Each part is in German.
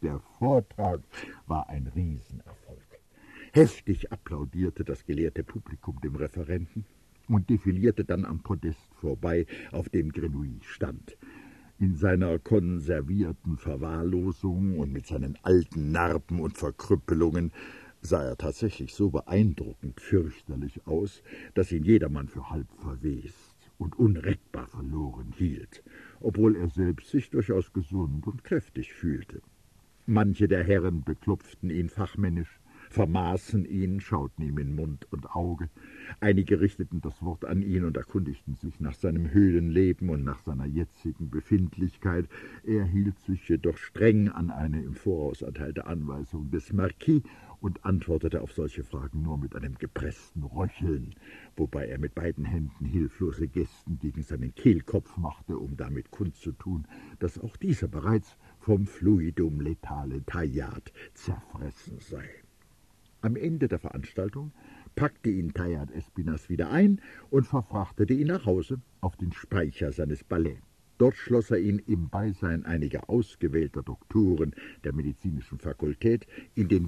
Der Vortrag war ein Riesenerfolg. Heftig applaudierte das gelehrte Publikum dem Referenten und defilierte dann am Podest vorbei, auf dem Grenouille stand. In seiner konservierten Verwahrlosung und mit seinen alten Narben und Verkrüppelungen sah er tatsächlich so beeindruckend fürchterlich aus, dass ihn jedermann für halb verwest und unrettbar verloren hielt, obwohl er selbst sich durchaus gesund und kräftig fühlte. Manche der Herren beklopften ihn fachmännisch, vermaßen ihn, schauten ihm in Mund und Auge. Einige richteten das Wort an ihn und erkundigten sich nach seinem Höhlenleben und nach seiner jetzigen Befindlichkeit. Er hielt sich jedoch streng an eine im Voraus erteilte Anweisung des Marquis und antwortete auf solche Fragen nur mit einem gepressten Röcheln, wobei er mit beiden Händen hilflose Gesten gegen seinen Kehlkopf machte, um damit kundzutun, dass auch dieser bereits vom Fluidum letale Taillade zerfressen sei. Am Ende der Veranstaltung packte ihn Taillade Espinasse wieder ein und verfrachtete ihn nach Hause auf den Speicher seines Palais. Dort schloss er ihn im Beisein einiger ausgewählter Doktoren der medizinischen Fakultät in den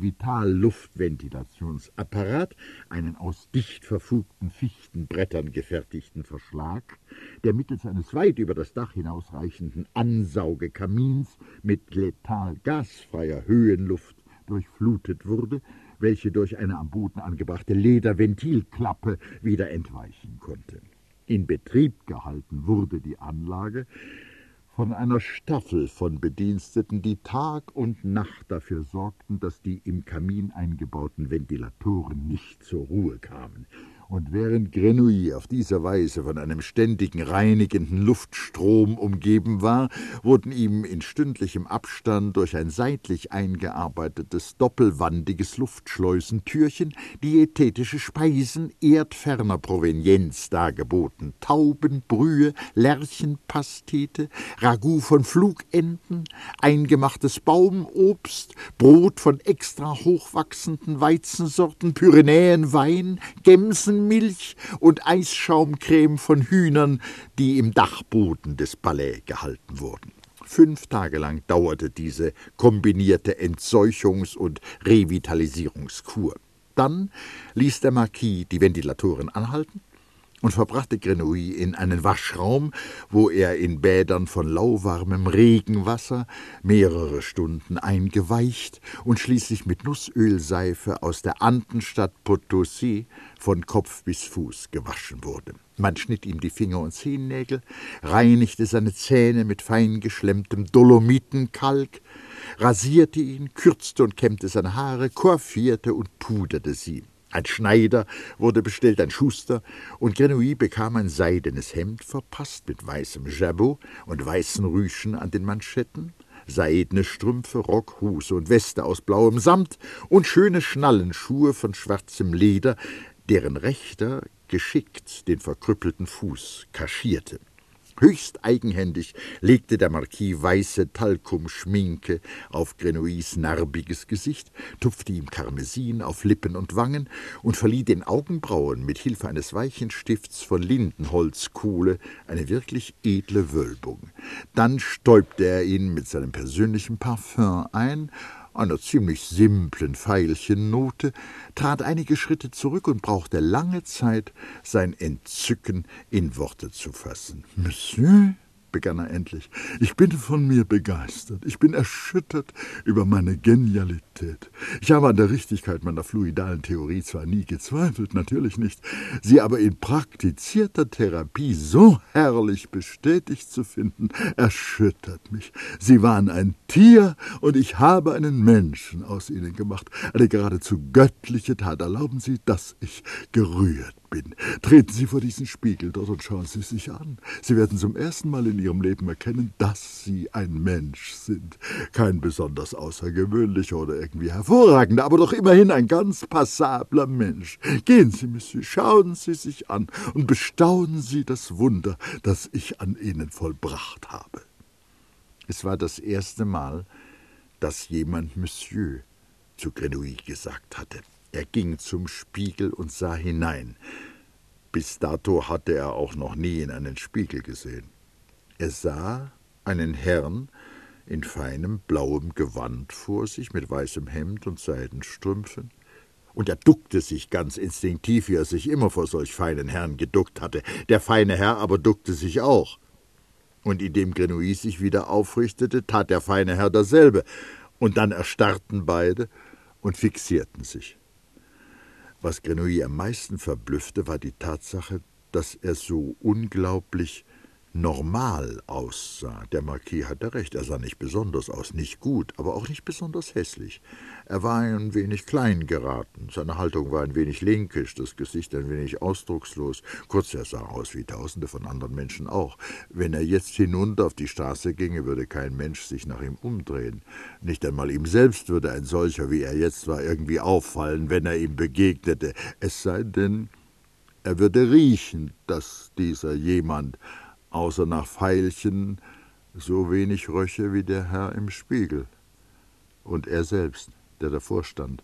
Vitalluftventilationsapparat, einen aus dicht verfugten Fichtenbrettern gefertigten Verschlag, der mittels eines weit über das Dach hinausreichenden Ansaugekamins mit letal gasfreier Höhenluft durchflutet wurde, welche durch eine am Boden angebrachte Lederventilklappe wieder entweichen konnte. In Betrieb gehalten wurde die Anlage von einer Staffel von Bediensteten, die Tag und Nacht dafür sorgten, dass die im Kamin eingebauten Ventilatoren nicht zur Ruhe kamen. Und während Grenouille auf diese Weise von einem ständigen reinigenden Luftstrom umgeben war, wurden ihm in stündlichem Abstand durch ein seitlich eingearbeitetes, doppelwandiges Luftschleusentürchen diätetische Speisen erdferner Provenienz dargeboten: Taubenbrühe, Lerchenpastete, Ragout von Flugenten, eingemachtes Baumobst, Brot von extra hochwachsenden Weizensorten, Pyrenäenwein, Gemsenmilch und Eisschaumcreme von Hühnern, die im Dachboden des Palais gehalten wurden. 5 Tage lang dauerte diese kombinierte Entseuchungs- und Revitalisierungskur. Dann ließ der Marquis die Ventilatoren anhalten und verbrachte Grenouille in einen Waschraum, wo er in Bädern von lauwarmem Regenwasser mehrere Stunden eingeweicht und schließlich mit Nussölseife aus der Andenstadt Potosí von Kopf bis Fuß gewaschen wurde. Man schnitt ihm die Finger- und Zehennägel, reinigte seine Zähne mit fein geschlemmtem Dolomitenkalk, rasierte ihn, kürzte und kämmte seine Haare, coiffierte und puderte sie. Ein Schneider wurde bestellt, ein Schuster, und Grenouille bekam ein seidenes Hemd verpasst mit weißem Jabot und weißen Rüschen an den Manschetten, seidene Strümpfe, Rock, Hose und Weste aus blauem Samt und schöne Schnallenschuhe von schwarzem Leder, deren rechter geschickt den verkrüppelten Fuß kaschierte. Höchst eigenhändig legte der Marquis weiße Talkumschminke auf Grenouilles narbiges Gesicht, tupfte ihm Karmesin auf Lippen und Wangen und verlieh den Augenbrauen mit Hilfe eines weichen Stifts von Lindenholzkohle eine wirklich edle Wölbung. Dann stäubte er ihn mit seinem persönlichen Parfüm ein, einer ziemlich simplen Veilchennote, trat einige Schritte zurück und brauchte lange Zeit, sein Entzücken in Worte zu fassen. »Monsieur«, begann er endlich, »ich bin von mir begeistert. Ich bin erschüttert über meine Genialität. Ich habe an der Richtigkeit meiner fluidalen Theorie zwar nie gezweifelt, natürlich nicht, sie aber in praktizierter Therapie so herrlich bestätigt zu finden, erschüttert mich. Sie waren ein Tier, und ich habe einen Menschen aus ihnen gemacht. Eine geradezu göttliche Tat. Erlauben Sie, dass ich gerührt bin. Treten Sie vor diesen Spiegel dort und schauen Sie sich an. Sie werden zum ersten Mal in Ihrem Leben erkennen, dass Sie ein Mensch sind. Kein besonders außergewöhnlicher oder irgendwie hervorragender, aber doch immerhin ein ganz passabler Mensch. Gehen Sie, Monsieur, schauen Sie sich an und bestaunen Sie das Wunder, das ich an Ihnen vollbracht habe.« Es war das erste Mal, dass jemand Monsieur zu Grenouille gesagt hatte. Er ging zum Spiegel und sah hinein. Bis dato hatte er auch noch nie in einen Spiegel gesehen. Er sah einen Herrn in feinem blauem Gewand vor sich, mit weißem Hemd und Seidenstrümpfen. Und er duckte sich ganz instinktiv, wie er sich immer vor solch feinen Herren geduckt hatte. Der feine Herr aber duckte sich auch. Und indem Grenouille sich wieder aufrichtete, tat der feine Herr dasselbe. Und dann erstarrten beide und fixierten sich. Was Grenouille am meisten verblüffte, war die Tatsache, dass er so unglaublich normal aussah. Der Marquis hatte recht, er sah nicht besonders aus, nicht gut, aber auch nicht besonders hässlich. Er war ein wenig klein geraten, seine Haltung war ein wenig linkisch, das Gesicht ein wenig ausdruckslos. Kurz, er sah aus wie Tausende von anderen Menschen auch. Wenn er jetzt hinunter auf die Straße ginge, würde kein Mensch sich nach ihm umdrehen. Nicht einmal ihm selbst würde ein solcher, wie er jetzt war, irgendwie auffallen, wenn er ihm begegnete. Es sei denn, er würde riechen, dass dieser jemand außer nach Veilchen so wenig röche wie der Herr im Spiegel und er selbst, der davor stand.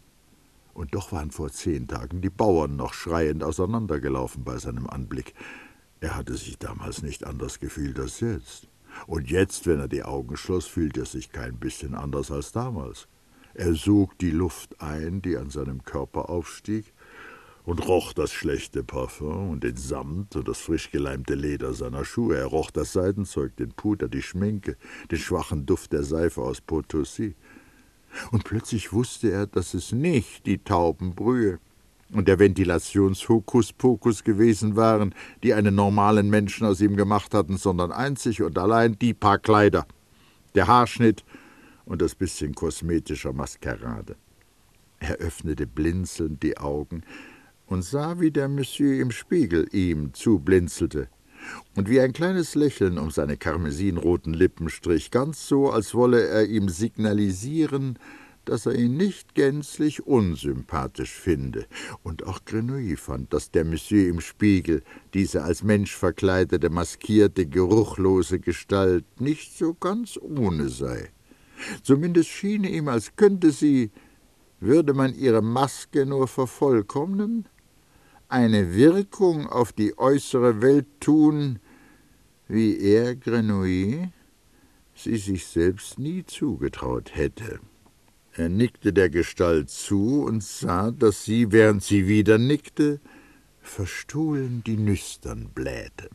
Und doch waren vor 10 Tagen die Bauern noch schreiend auseinandergelaufen bei seinem Anblick. Er hatte sich damals nicht anders gefühlt als jetzt. Und jetzt, wenn er die Augen schloss, fühlte er sich kein bisschen anders als damals. Er sog die Luft ein, die an seinem Körper aufstieg, und roch das schlechte Parfum und den Samt und das frisch geleimte Leder seiner Schuhe. Er roch das Seidenzeug, den Puder, die Schminke, den schwachen Duft der Seife aus Potosi. Und plötzlich wusste er, dass es nicht die Taubenbrühe und der Ventilationshokuspokus gewesen waren, die einen normalen Menschen aus ihm gemacht hatten, sondern einzig und allein die paar Kleider, der Haarschnitt und das bisschen kosmetischer Maskerade. Er öffnete blinzelnd die Augen und sah, wie der Monsieur im Spiegel ihm zublinzelte und wie ein kleines Lächeln um seine karmesinroten Lippen strich, ganz so, als wolle er ihm signalisieren, dass er ihn nicht gänzlich unsympathisch finde. Und auch Grenouille fand, dass der Monsieur im Spiegel, diese als Mensch verkleidete, maskierte, geruchlose Gestalt, nicht so ganz ohne sei. Zumindest schien ihm, als könnte sie, würde man ihre Maske nur vervollkommnen, eine Wirkung auf die äußere Welt tun, wie er, Grenouille, sie sich selbst nie zugetraut hätte. Er nickte der Gestalt zu und sah, dass sie, während sie wieder nickte, verstohlen die Nüstern blähte.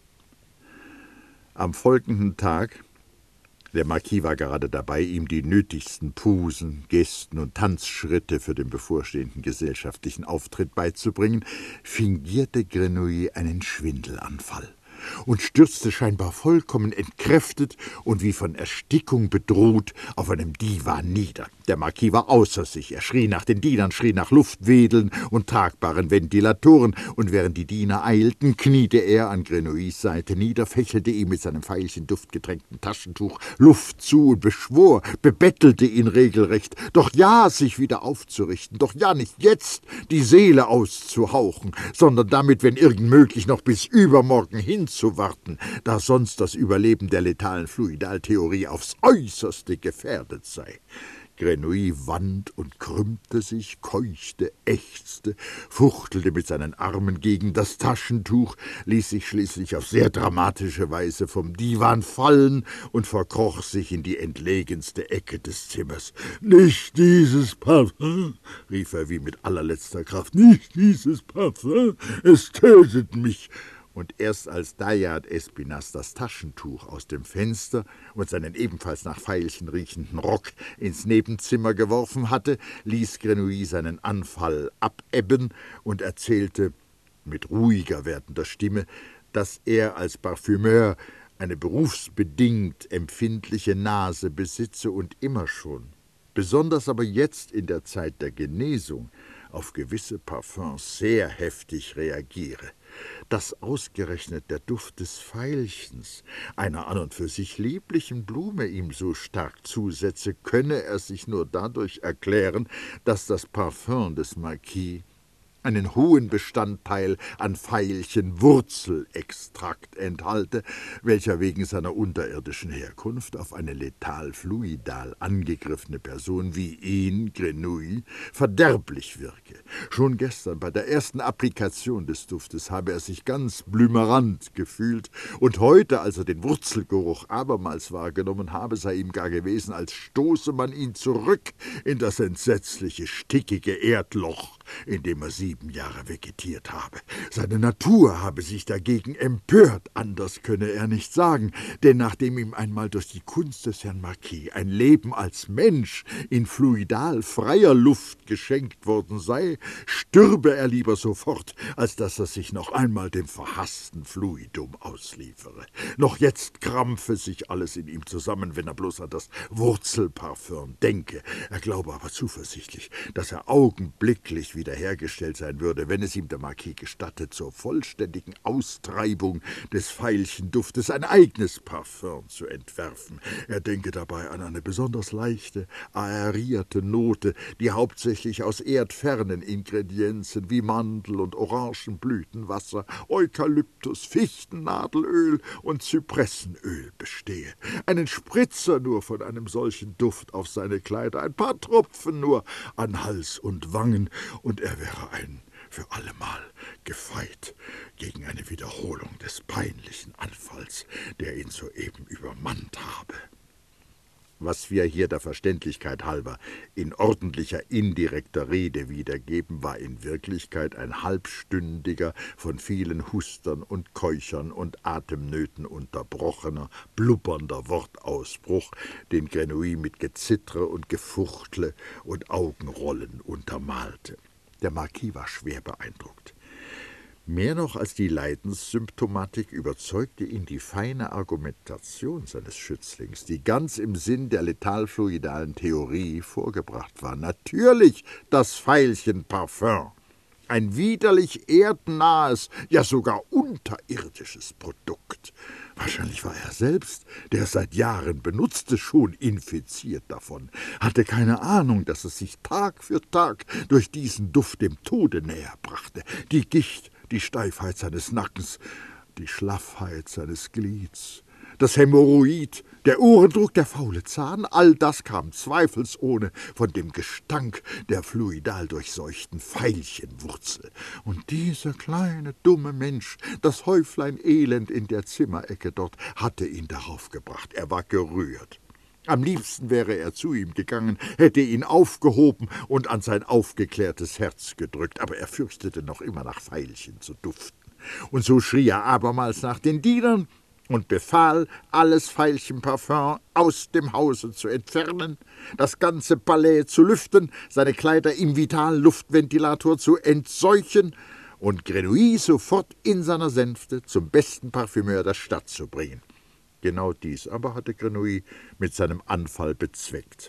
Am folgenden Tag, der Marquis war gerade dabei, ihm die nötigsten Posen, Gesten und Tanzschritte für den bevorstehenden gesellschaftlichen Auftritt beizubringen, fingierte Grenouille einen Schwindelanfall und stürzte scheinbar vollkommen entkräftet und wie von Erstickung bedroht auf einem Divan nieder. Der Marquis war außer sich. Er schrie nach den Dienern, schrie nach Luftwedeln und tragbaren Ventilatoren, und während die Diener eilten, kniete er an Grenouilles Seite nieder, fächelte ihm mit seinem Veilchen duftgetränkten Taschentuch Luft zu und beschwor, bebettelte ihn regelrecht, doch ja, sich wieder aufzurichten, doch ja, nicht jetzt die Seele auszuhauchen, sondern damit, wenn irgend möglich, noch bis übermorgen hinzuwarten, da sonst das Überleben der letalen Fluidaltheorie aufs Äußerste gefährdet sei. Grenouille wand und krümmte sich, keuchte, ächzte, fuchtelte mit seinen Armen gegen das Taschentuch, ließ sich schließlich auf sehr dramatische Weise vom Divan fallen und verkroch sich in die entlegenste Ecke des Zimmers. »Nicht dieses Parfum«, rief er wie mit allerletzter Kraft, »nicht dieses Parfum, es tötet mich!« Und erst als Dayad Espinasse das Taschentuch aus dem Fenster und seinen ebenfalls nach Veilchen riechenden Rock ins Nebenzimmer geworfen hatte, ließ Grenouille seinen Anfall abebben und erzählte mit ruhiger werdender Stimme, dass er als Parfümeur eine berufsbedingt empfindliche Nase besitze und immer schon, besonders aber jetzt in der Zeit der Genesung, auf gewisse Parfums sehr heftig reagiere. Dass ausgerechnet der Duft des Veilchens, einer an und für sich lieblichen Blume, ihm so stark zusetze, könne er sich nur dadurch erklären, dass das Parfum des Marquis einen hohen Bestandteil an Veilchenwurzelextrakt enthalte, welcher wegen seiner unterirdischen Herkunft auf eine letal-fluidal angegriffene Person wie ihn, Grenouille, verderblich wirke. Schon gestern bei der ersten Applikation des Duftes habe er sich ganz blümerant gefühlt, und heute, als er den Wurzelgeruch abermals wahrgenommen habe, sei ihm gar gewesen, als stoße man ihn zurück in das entsetzliche, stickige Erdloch, in dem er 7 Jahre vegetiert habe. Seine Natur habe sich dagegen empört, anders könne er nicht sagen, denn nachdem ihm einmal durch die Kunst des Herrn Marquis ein Leben als Mensch in fluidal freier Luft geschenkt worden sei, stürbe er lieber sofort, als dass er sich noch einmal dem verhassten Fluidum ausliefere. Noch jetzt krampfe sich alles in ihm zusammen, wenn er bloß an das Wurzelparfüm denke. Er glaube aber zuversichtlich, dass er augenblicklich wiederhergestellt sein würde, wenn es ihm der Marquis gestattet, zur vollständigen Austreibung des Veilchenduftes ein eigenes Parfüm zu entwerfen. Er denke dabei an eine besonders leichte, aerierte Note, die hauptsächlich aus erdfernen Ingredienzen wie Mandel- und Orangenblütenwasser, Eukalyptus, Fichtennadelöl und Zypressenöl bestehe. Einen Spritzer nur von einem solchen Duft auf seine Kleider, ein paar Tropfen nur an Hals und Wangen, und er wäre ein für allemal gefeit gegen eine Wiederholung des peinlichen Anfalls, der ihn soeben übermannt habe. Was wir hier der Verständlichkeit halber in ordentlicher, indirekter Rede wiedergeben, war in Wirklichkeit ein halbstündiger, von vielen Hustern und Keuchern und Atemnöten unterbrochener, blubbernder Wortausbruch, den Grenouille mit Gezittere und Gefuchtle und Augenrollen untermalte. Der Marquis war schwer beeindruckt. Mehr noch als die Leidenssymptomatik überzeugte ihn die feine Argumentation seines Schützlings, die ganz im Sinn der letalfluidalen Theorie vorgebracht war. Natürlich das Veilchenparfüm, ein widerlich erdnahes, ja sogar unterirdisches Produkt. Wahrscheinlich war er selbst, der es seit Jahren benutzte, schon infiziert davon, hatte keine Ahnung, dass es sich Tag für Tag durch diesen Duft dem Tode näher brachte. Die Gicht, die Steifheit seines Nackens, die Schlaffheit seines Glieds, das Hämorrhoid, der Ohrendruck, der faule Zahn, all das kam zweifelsohne von dem Gestank der fluidal durchseuchten Veilchenwurzel. Und dieser kleine, dumme Mensch, das Häuflein Elend in der Zimmerecke dort, hatte ihn darauf gebracht. Er war gerührt. Am liebsten wäre er zu ihm gegangen, hätte ihn aufgehoben und an sein aufgeklärtes Herz gedrückt, aber er fürchtete noch immer nach Veilchen zu duften. Und so schrie er abermals nach den Dienern und befahl, alles Veilchenparfüm aus dem Hause zu entfernen, das ganze Palais zu lüften, seine Kleider im Vitalluftventilator zu entseuchen und Grenouille sofort in seiner Sänfte zum besten Parfümeur der Stadt zu bringen. Genau dies aber hatte Grenouille mit seinem Anfall bezweckt.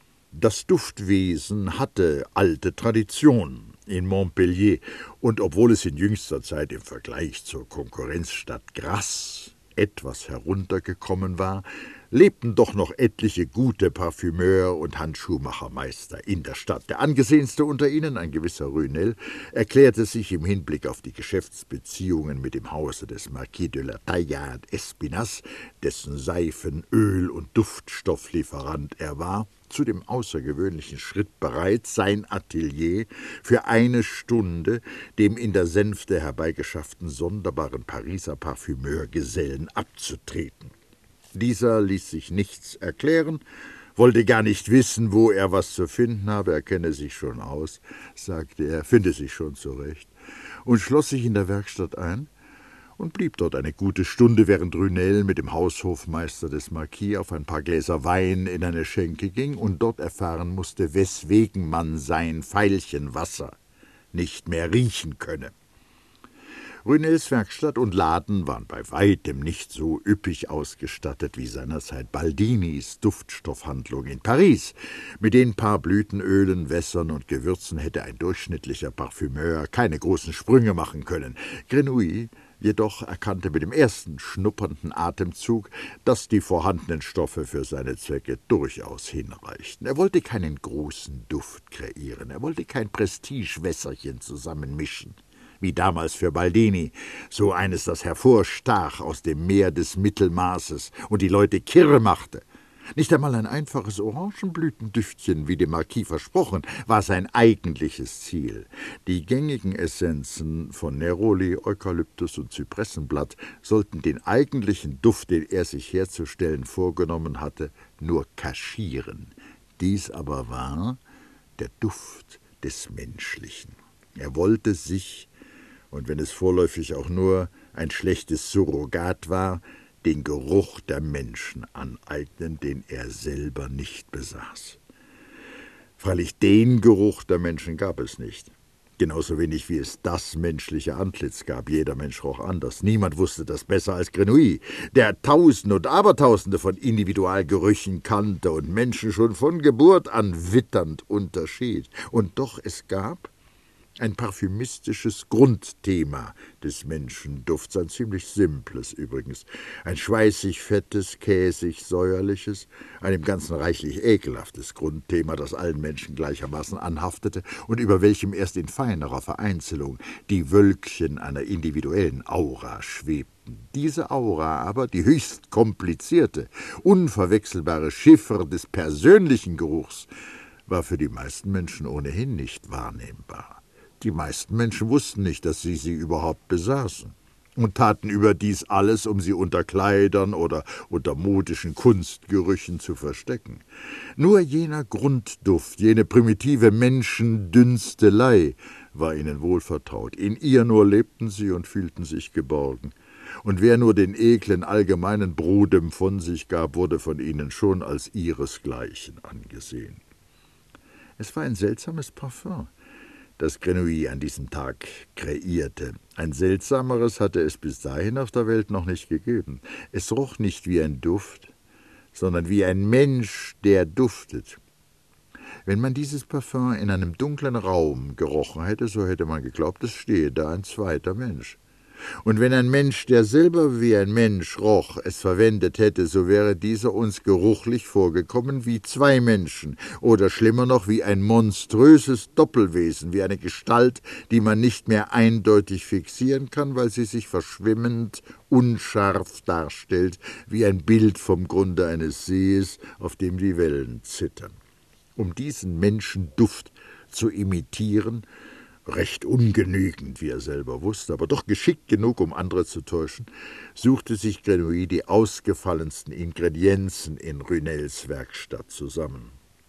Das Duftwesen hatte alte Tradition in Montpellier, und obwohl es in jüngster Zeit im Vergleich zur Konkurrenzstadt Grasse etwas heruntergekommen war, lebten doch noch etliche gute Parfümeur- und Handschuhmachermeister in der Stadt. Der angesehenste unter ihnen, ein gewisser Runel, erklärte sich im Hinblick auf die Geschäftsbeziehungen mit dem Hause des Marquis de la Taillade Espinasse, dessen Seifen-, Öl- und Duftstofflieferant er war, zu dem außergewöhnlichen Schritt bereit, sein Atelier für 1 Stunde dem in der Sänfte herbeigeschafften sonderbaren Pariser Parfümeurgesellen abzutreten. Dieser ließ sich nichts erklären, wollte gar nicht wissen, wo er was zu finden habe, er kenne sich schon aus, sagte er, finde sich schon zurecht, und schloss sich in der Werkstatt ein und blieb dort eine gute Stunde, während Runel mit dem Haushofmeister des Marquis auf ein paar Gläser Wein in eine Schenke ging und dort erfahren musste, weswegen man sein Veilchenwasser nicht mehr riechen könne. Runels Werkstatt und Laden waren bei weitem nicht so üppig ausgestattet wie seinerzeit Baldinis Duftstoffhandlung in Paris. Mit den paar Blütenölen, Wässern und Gewürzen hätte ein durchschnittlicher Parfümeur keine großen Sprünge machen können. Grenouille Jedoch erkannte mit dem ersten schnuppernden Atemzug, dass die vorhandenen Stoffe für seine Zwecke durchaus hinreichten. Er wollte keinen großen Duft kreieren, er wollte kein Prestigewässerchen zusammenmischen, wie damals für Baldini, so eines, das hervorstach aus dem Meer des Mittelmaßes und die Leute kirre machte. Nicht einmal ein einfaches Orangenblütendüftchen, wie dem Marquis versprochen, war sein eigentliches Ziel. Die gängigen Essenzen von Neroli, Eukalyptus und Zypressenblatt sollten den eigentlichen Duft, den er sich herzustellen vorgenommen hatte, nur kaschieren. Dies aber war der Duft des Menschlichen. Er wollte sich, und wenn es vorläufig auch nur ein schlechtes Surrogat war, den Geruch der Menschen aneignen, den er selber nicht besaß. Freilich den Geruch der Menschen gab es nicht. Genauso wenig wie es das menschliche Antlitz gab. Jeder Mensch roch anders. Niemand wusste das besser als Grenouille, der Tausende und Abertausende von Individualgerüchen kannte und Menschen schon von Geburt an witternd unterschied. Und doch es gab ein parfümistisches Grundthema des Menschendufts, ein ziemlich simples übrigens, ein schweißig-fettes, käsig-säuerliches, ein im Ganzen reichlich ekelhaftes Grundthema, das allen Menschen gleichermaßen anhaftete und über welchem erst in feinerer Vereinzelung die Wölkchen einer individuellen Aura schwebten. Diese Aura aber, die höchst komplizierte, unverwechselbare Chiffre des persönlichen Geruchs, war für die meisten Menschen ohnehin nicht wahrnehmbar. Die meisten Menschen wussten nicht, dass sie überhaupt besaßen und taten überdies alles, um sie unter Kleidern oder unter modischen Kunstgerüchen zu verstecken. Nur jener Grundduft, jene primitive Menschendünstelei war ihnen wohlvertraut. In ihr nur lebten sie und fühlten sich geborgen. Und wer nur den eklen allgemeinen Brodem von sich gab, wurde von ihnen schon als ihresgleichen angesehen. Es war ein seltsames Parfum, das Grenouille an diesem Tag kreierte. Ein seltsameres hatte es bis dahin auf der Welt noch nicht gegeben. Es roch nicht wie ein Duft, sondern wie ein Mensch, der duftet. Wenn man dieses Parfum in einem dunklen Raum gerochen hätte, so hätte man geglaubt, es stehe da ein zweiter Mensch. Und wenn ein Mensch, der selber wie ein Mensch roch, es verwendet hätte, so wäre dieser uns geruchlich vorgekommen wie zwei Menschen oder schlimmer noch wie ein monströses Doppelwesen, wie eine Gestalt, die man nicht mehr eindeutig fixieren kann, weil sie sich verschwimmend, unscharf darstellt, wie ein Bild vom Grunde eines Sees, auf dem die Wellen zittern. Um diesen Menschenduft zu imitieren, recht ungenügend, wie er selber wusste, aber doch geschickt genug, um andere zu täuschen, suchte sich Grenouille die ausgefallensten Ingredienzen in Rünels Werkstatt zusammen.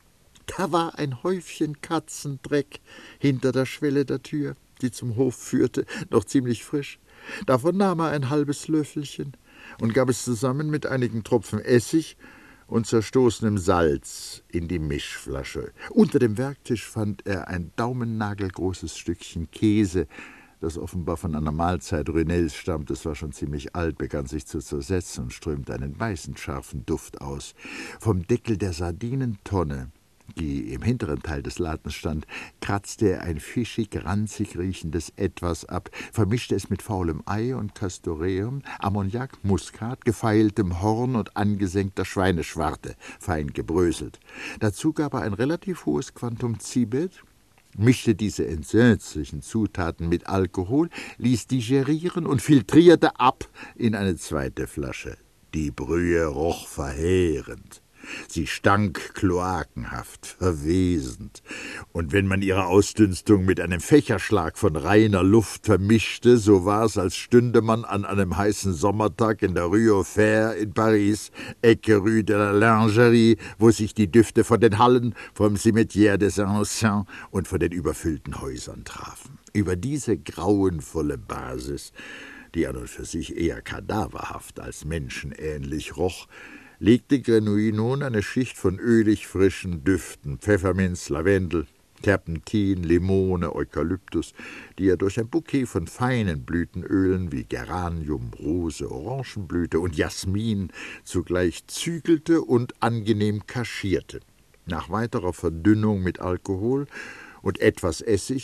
Da war ein Häufchen Katzendreck hinter der Schwelle der Tür, die zum Hof führte, noch ziemlich frisch. Davon nahm er ein halbes Löffelchen und gab es zusammen mit einigen Tropfen Essig und zerstoßenem Salz in die Mischflasche. Unter dem Werktisch fand er ein daumennagelgroßes Stückchen Käse, das offenbar von einer Mahlzeit Rünels stammt. Es war schon ziemlich alt, begann sich zu zersetzen und strömte einen beißend scharfen Duft aus. Vom Deckel der Sardinentonne, die im hinteren Teil des Ladens stand, kratzte er ein fischig, ranzig riechendes Etwas ab, vermischte es mit faulem Ei und Castoreum, Ammoniak, Muskat, gefeiltem Horn und angesenkter Schweineschwarte, fein gebröselt. Dazu gab er ein relativ hohes Quantum Zibet, mischte diese entsetzlichen Zutaten mit Alkohol, ließ digerieren und filtrierte ab in eine zweite Flasche. Die Brühe roch verheerend. Sie stank kloakenhaft, verwesend, und wenn man ihre Ausdünstung mit einem Fächerschlag von reiner Luft vermischte, so war es, als stünde man an einem heißen Sommertag in der Rue aux Fers in Paris, Ecke Rue de la Lingerie, wo sich die Düfte von den Hallen, vom Cimetière des Innocents und von den überfüllten Häusern trafen. Über diese grauenvolle Basis, die an und für sich eher kadaverhaft als menschenähnlich roch, legte Grenouille nun eine Schicht von ölig frischen Düften, Pfefferminz, Lavendel, Terpentin, Limone, Eukalyptus, die er durch ein Bouquet von feinen Blütenölen wie Geranium, Rose, Orangenblüte und Jasmin zugleich zügelte und angenehm kaschierte. Nach weiterer Verdünnung mit Alkohol und etwas Essig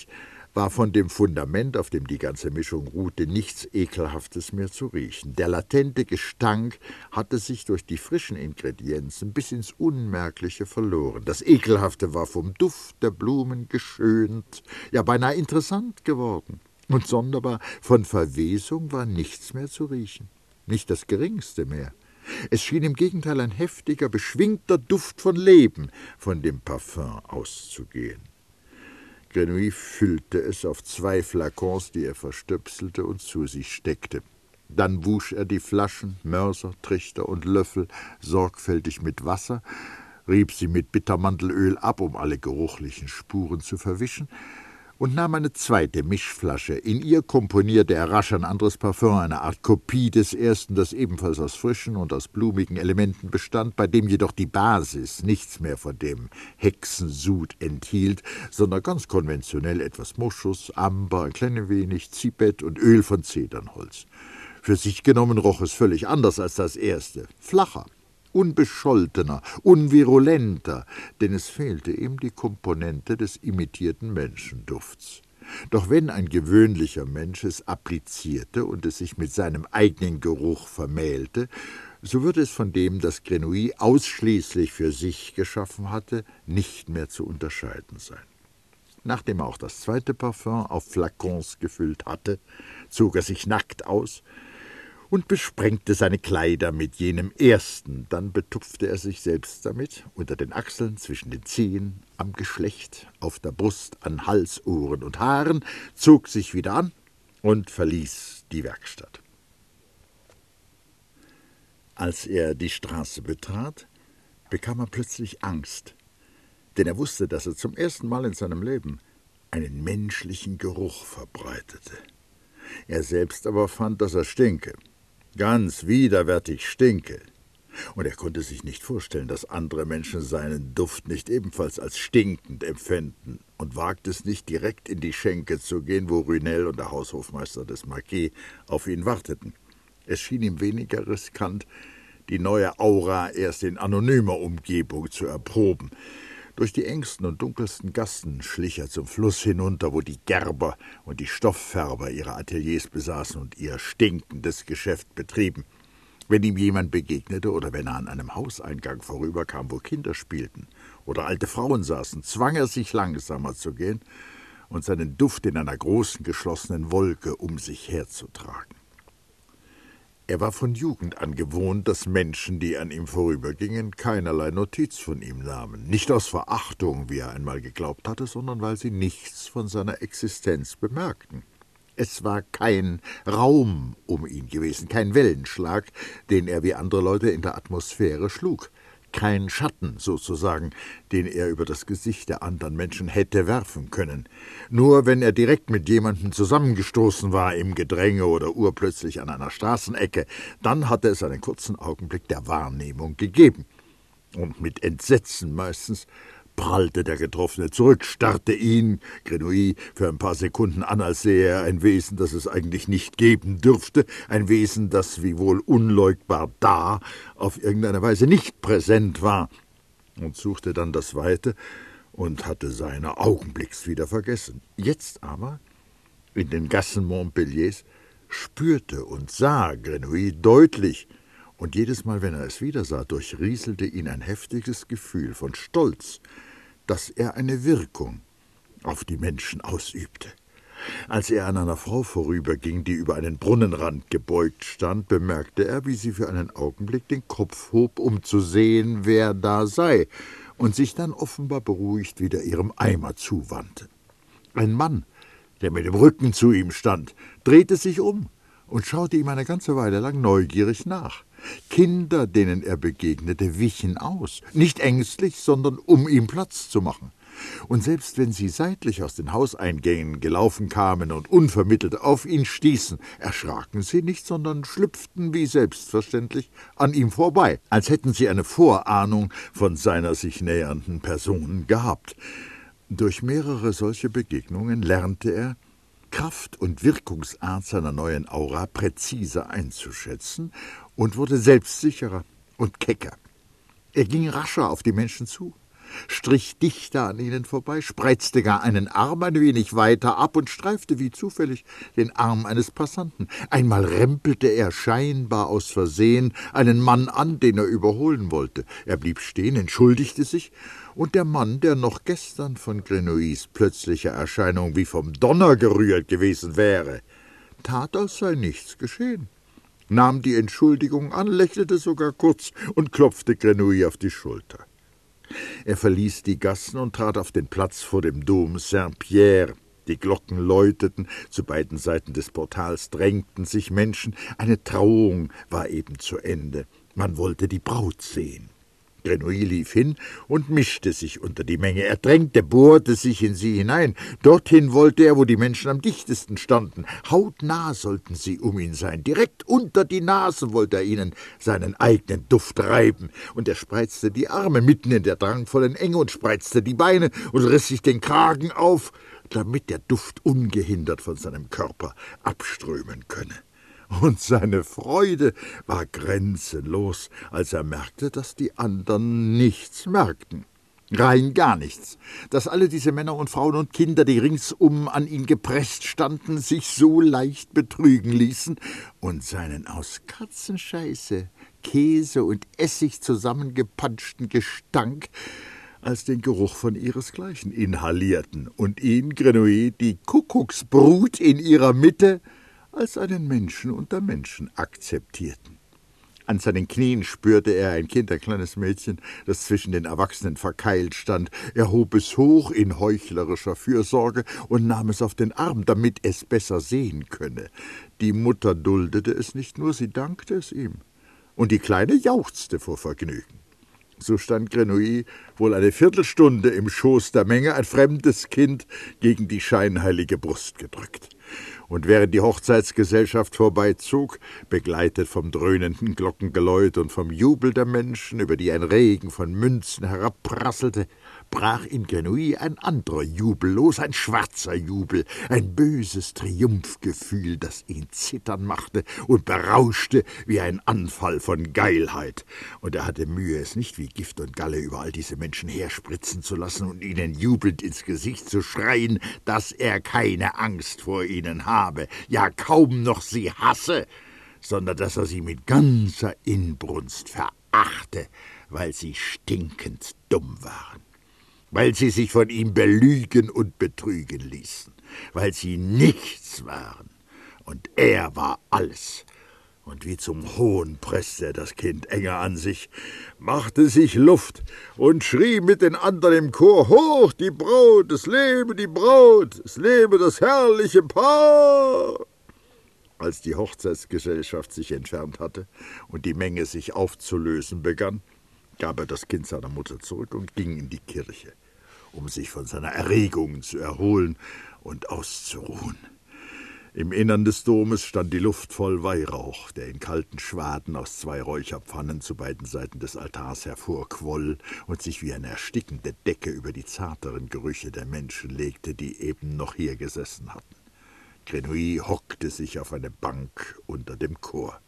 war von dem Fundament, auf dem die ganze Mischung ruhte, nichts Ekelhaftes mehr zu riechen. Der latente Gestank hatte sich durch die frischen Ingredienzen bis ins Unmerkliche verloren. Das Ekelhafte war vom Duft der Blumen geschönt, ja beinahe interessant geworden. Und sonderbar, von Verwesung war nichts mehr zu riechen, nicht das Geringste mehr. Es schien im Gegenteil ein heftiger, beschwingter Duft von Leben von dem Parfüm auszugehen. Grenouille füllte es auf 2 Flakons, die er verstöpselte und zu sich steckte. Dann wusch er die Flaschen, Mörser, Trichter und Löffel sorgfältig mit Wasser, rieb sie mit Bittermandelöl ab, um alle geruchlichen Spuren zu verwischen, und nahm eine 2. Mischflasche. In ihr komponierte er rasch ein anderes Parfüm, eine Art Kopie des ersten, das ebenfalls aus frischen und aus blumigen Elementen bestand, bei dem jedoch die Basis nichts mehr von dem Hexensud enthielt, sondern ganz konventionell etwas Moschus, Amber, ein klein wenig Zibet und Öl von Zedernholz. Für sich genommen roch es völlig anders als das erste, flacher, unbescholtener, unvirulenter, denn es fehlte ihm die Komponente des imitierten Menschendufts. Doch wenn ein gewöhnlicher Mensch es applizierte und es sich mit seinem eigenen Geruch vermählte, so würde es von dem, das Grenouille ausschließlich für sich geschaffen hatte, nicht mehr zu unterscheiden sein. Nachdem er auch das 2. Parfüm auf Flakons gefüllt hatte, zog er sich nackt aus und besprengte seine Kleider mit jenem ersten. Dann betupfte er sich selbst damit, unter den Achseln, zwischen den Zehen, am Geschlecht, auf der Brust, an Hals, Ohren und Haaren, zog sich wieder an und verließ die Werkstatt. Als er die Straße betrat, bekam er plötzlich Angst, denn er wusste, dass er zum ersten Mal in seinem Leben einen menschlichen Geruch verbreitete. Er selbst aber fand, dass er stinke, ganz widerwärtig stinke, und er konnte sich nicht vorstellen, dass andere Menschen seinen Duft nicht ebenfalls als stinkend empfänden, und wagte es nicht, direkt in die Schenke zu gehen, wo Runel und der Haushofmeister des Marquis auf ihn warteten. Es schien ihm weniger riskant, die neue Aura erst in anonymer Umgebung zu erproben. Durch die engsten und dunkelsten Gassen schlich er zum Fluss hinunter, wo die Gerber und die Stofffärber ihre Ateliers besaßen und ihr stinkendes Geschäft betrieben. Wenn ihm jemand begegnete oder wenn er an einem Hauseingang vorüberkam, wo Kinder spielten oder alte Frauen saßen, zwang er sich langsamer zu gehen und seinen Duft in einer großen geschlossenen Wolke um sich herzutragen. Er war von Jugend an gewohnt, dass Menschen, die an ihm vorübergingen, keinerlei Notiz von ihm nahmen. Nicht aus Verachtung, wie er einmal geglaubt hatte, sondern weil sie nichts von seiner Existenz bemerkten. Es war kein Raum um ihn gewesen, kein Wellenschlag, den er wie andere Leute in der Atmosphäre schlug. Kein Schatten, sozusagen, den er über das Gesicht der anderen Menschen hätte werfen können. Nur wenn er direkt mit jemandem zusammengestoßen war im Gedränge oder urplötzlich an einer Straßenecke, dann hatte es einen kurzen Augenblick der Wahrnehmung gegeben. Und mit Entsetzen meistens prallte der Getroffene zurück, starrte ihn, Grenouille, für ein paar Sekunden an, als sähe er ein Wesen, das es eigentlich nicht geben dürfte, ein Wesen, das wiewohl unleugbar da, auf irgendeine Weise nicht präsent war, und suchte dann das Weite und hatte seine augenblicks wieder vergessen. Jetzt aber, in den Gassen Montpelliers, spürte und sah Grenouille deutlich, und jedes Mal, wenn er es wieder sah, durchrieselte ihn ein heftiges Gefühl von Stolz, dass er eine Wirkung auf die Menschen ausübte. Als er an einer Frau vorüberging, die über einen Brunnenrand gebeugt stand, bemerkte er, wie sie für einen Augenblick den Kopf hob, um zu sehen, wer da sei, und sich dann offenbar beruhigt wieder ihrem Eimer zuwandte. Ein Mann, der mit dem Rücken zu ihm stand, drehte sich um und schaute ihm eine ganze Weile lang neugierig nach. Kinder, denen er begegnete, wichen aus, nicht ängstlich, sondern um ihm Platz zu machen. Und selbst wenn sie seitlich aus den Hauseingängen gelaufen kamen und unvermittelt auf ihn stießen, erschraken sie nicht, sondern schlüpften wie selbstverständlich an ihm vorbei, als hätten sie eine Vorahnung von seiner sich nähernden Person gehabt. Durch mehrere solche Begegnungen lernte er, Kraft und Wirkungsart seiner neuen Aura präziser einzuschätzen und wurde selbstsicherer und kecker. Er ging rascher auf die Menschen zu, strich dichter an ihnen vorbei, spreizte gar einen Arm ein wenig weiter ab und streifte wie zufällig den Arm eines Passanten. Einmal rempelte er scheinbar aus Versehen einen Mann an, den er überholen wollte. Er blieb stehen, entschuldigte sich, und der Mann, der noch gestern von Grenouilles plötzlicher Erscheinung wie vom Donner gerührt gewesen wäre, tat, als sei nichts geschehen, nahm die Entschuldigung an, lächelte sogar kurz und klopfte Grenouille auf die Schulter. Er verließ die Gassen und trat auf den Platz vor dem Dom Saint-Pierre. Die Glocken läuteten, zu beiden Seiten des Portals drängten sich Menschen. Eine Trauung war eben zu Ende. Man wollte die Braut sehen. Grenouille lief hin und mischte sich unter die Menge. Er drängte, bohrte sich in sie hinein. Dorthin wollte er, wo die Menschen am dichtesten standen. Hautnah sollten sie um ihn sein. Direkt unter die Nase wollte er ihnen seinen eigenen Duft reiben. Und er spreizte die Arme mitten in der drangvollen Enge und spreizte die Beine und riss sich den Kragen auf, damit der Duft ungehindert von seinem Körper abströmen könne. Und seine Freude war grenzenlos, als er merkte, dass die anderen nichts merkten. Rein gar nichts. Dass alle diese Männer und Frauen und Kinder, die ringsum an ihn gepresst standen, sich so leicht betrügen ließen und seinen aus Katzenscheiße, Käse und Essig zusammengepanschten Gestank als den Geruch von ihresgleichen inhalierten und ihn, Grenouille, die Kuckucksbrut in ihrer Mitte, als einen Menschen unter Menschen akzeptierten. An seinen Knien spürte er ein kinderkleines Mädchen, das zwischen den Erwachsenen verkeilt stand. Er hob es hoch in heuchlerischer Fürsorge und nahm es auf den Arm, damit es besser sehen könne. Die Mutter duldete es nicht nur, sie dankte es ihm. Und die Kleine jauchzte vor Vergnügen. So stand Grenouille wohl eine Viertelstunde im Schoß der Menge, ein fremdes Kind gegen die scheinheilige Brust gedrückt. Und während die Hochzeitsgesellschaft vorbeizog, begleitet vom dröhnenden Glockengeläut und vom Jubel der Menschen, über die ein Regen von Münzen herabprasselte, brach in Grenouille ein anderer Jubel los, ein schwarzer Jubel, ein böses Triumphgefühl, das ihn zittern machte und berauschte wie ein Anfall von Geilheit. Und er hatte Mühe, es nicht wie Gift und Galle über all diese Menschen herspritzen zu lassen und ihnen jubelnd ins Gesicht zu schreien, dass er keine Angst vor ihnen habe, ja kaum noch sie hasse, sondern dass er sie mit ganzer Inbrunst verachte, weil sie stinkend dumm waren, weil sie sich von ihm belügen und betrügen ließen, weil sie nichts waren, und er war alles. Und wie zum Hohn presste er das Kind enger an sich, machte sich Luft und schrie mit den anderen im Chor: »Hoch die Braut, es lebe die Braut, es lebe das herrliche Paar!« Als die Hochzeitsgesellschaft sich entfernt hatte und die Menge sich aufzulösen begann, gab er das Kind seiner Mutter zurück und ging in die Kirche, um sich von seiner Erregung zu erholen und auszuruhen. Im Innern des Domes stand die Luft voll Weihrauch, der in kalten Schwaden aus 2 Räucherpfannen zu beiden Seiten des Altars hervorquoll und sich wie eine erstickende Decke über die zarteren Gerüche der Menschen legte, die eben noch hier gesessen hatten. Grenouille hockte sich auf eine Bank unter dem Chor.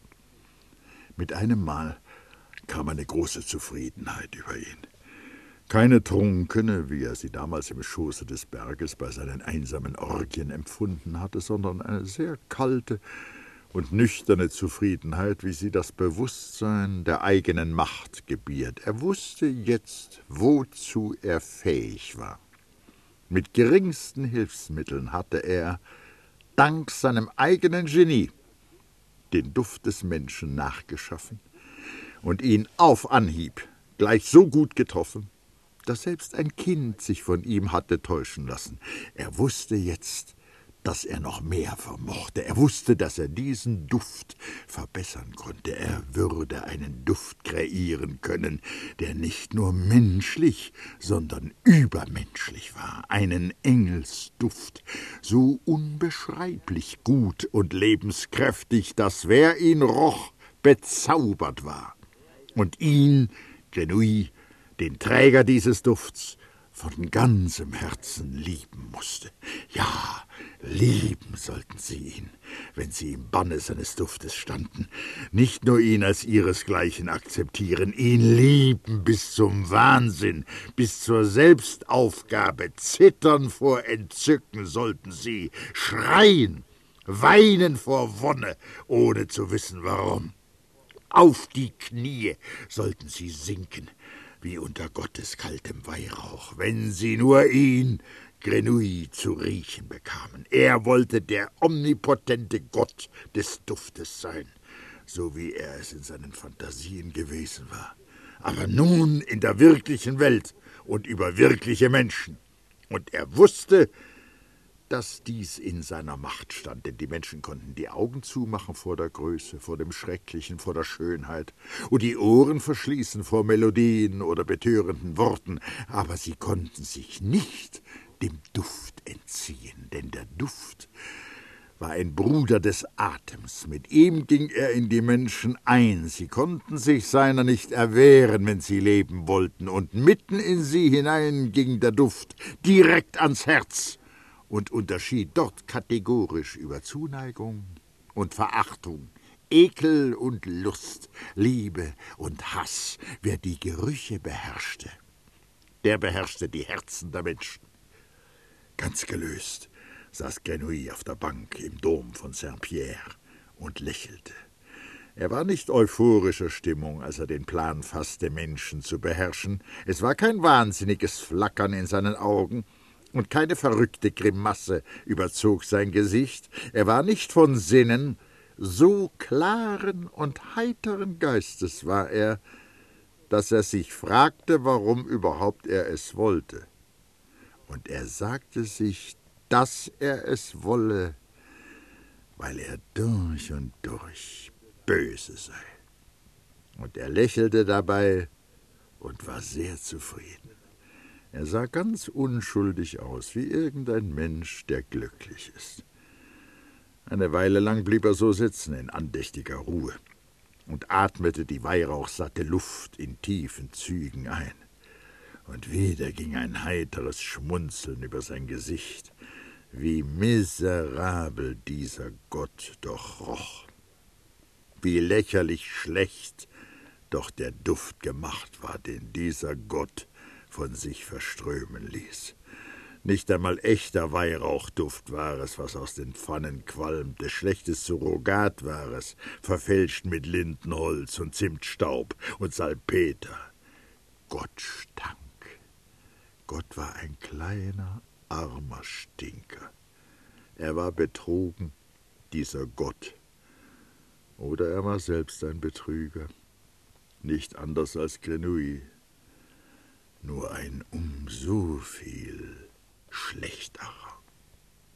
Mit einem Mal kam eine große Zufriedenheit über ihn. Keine trunkene, wie er sie damals im Schoße des Berges bei seinen einsamen Orgien empfunden hatte, sondern eine sehr kalte und nüchterne Zufriedenheit, wie sie das Bewusstsein der eigenen Macht gebiert. Er wusste jetzt, wozu er fähig war. Mit geringsten Hilfsmitteln hatte er, dank seinem eigenen Genie, den Duft des Menschen nachgeschaffen und ihn auf Anhieb gleich so gut getroffen, dass selbst ein Kind sich von ihm hatte täuschen lassen. Er wusste jetzt, dass er noch mehr vermochte. Er wusste, dass er diesen Duft verbessern konnte. Er würde einen Duft kreieren können, der nicht nur menschlich, sondern übermenschlich war. Einen Engelsduft, so unbeschreiblich gut und lebenskräftig, dass wer ihn roch, bezaubert war. Und ihn, Grenouille, den Träger dieses Dufts, von ganzem Herzen lieben musste. Ja, Lieben sollten sie ihn, wenn sie im Banne seines Duftes standen. Nicht nur ihn als ihresgleichen akzeptieren, ihn lieben bis zum Wahnsinn, bis zur Selbstaufgabe, zittern vor Entzücken sollten sie, schreien, weinen vor Wonne, ohne zu wissen warum. Auf die Knie sollten sie sinken, wie unter Gottes kaltem Weihrauch, wenn sie nur ihn, Grenouille, zu riechen bekamen. Er wollte der omnipotente Gott des Duftes sein, so wie er es in seinen Phantasien gewesen war. Aber nun in der wirklichen Welt und über wirkliche Menschen. Und er wusste, dass dies in seiner Macht stand, denn die Menschen konnten die Augen zumachen vor der Größe, vor dem Schrecklichen, vor der Schönheit und die Ohren verschließen vor Melodien oder betörenden Worten, aber sie konnten sich nicht dem Duft entziehen, denn der Duft war ein Bruder des Atems, mit ihm ging er in die Menschen ein, sie konnten sich seiner nicht erwehren, wenn sie leben wollten, und mitten in sie hinein ging der Duft, direkt ans Herz, und unterschied dort kategorisch über Zuneigung und Verachtung, Ekel und Lust, Liebe und Hass. Wer die Gerüche beherrschte, der beherrschte die Herzen der Menschen. Ganz gelöst saß Grenouille auf der Bank im Dom von Saint-Pierre und lächelte. Er war nicht euphorischer Stimmung, als er den Plan fasste, Menschen zu beherrschen. Es war kein wahnsinniges Flackern in seinen Augen, und keine verrückte Grimasse überzog sein Gesicht. Er war nicht von Sinnen, so klaren und heiteren Geistes war er, dass er sich fragte, warum überhaupt er es wollte. Und er sagte sich, dass er es wolle, weil er durch und durch böse sei. Und er lächelte dabei und war sehr zufrieden. Er sah ganz unschuldig aus, wie irgendein Mensch, der glücklich ist. Eine Weile lang blieb er so sitzen in andächtiger Ruhe und atmete die weihrauchsatte Luft in tiefen Zügen ein. Und wieder ging ein heiteres Schmunzeln über sein Gesicht, wie miserabel dieser Gott doch roch, wie lächerlich schlecht doch der Duft gemacht war, den dieser Gott von sich verströmen ließ. Nicht einmal echter Weihrauchduft war es, was aus den Pfannen qualmte, schlechtes Surrogat war es, verfälscht mit Lindenholz und Zimtstaub und Salpeter. Gott stank. Gott war ein kleiner, armer Stinker. Er war betrogen, dieser Gott. Oder er war selbst ein Betrüger, nicht anders als Grenouille, nur ein so viel schlechterer.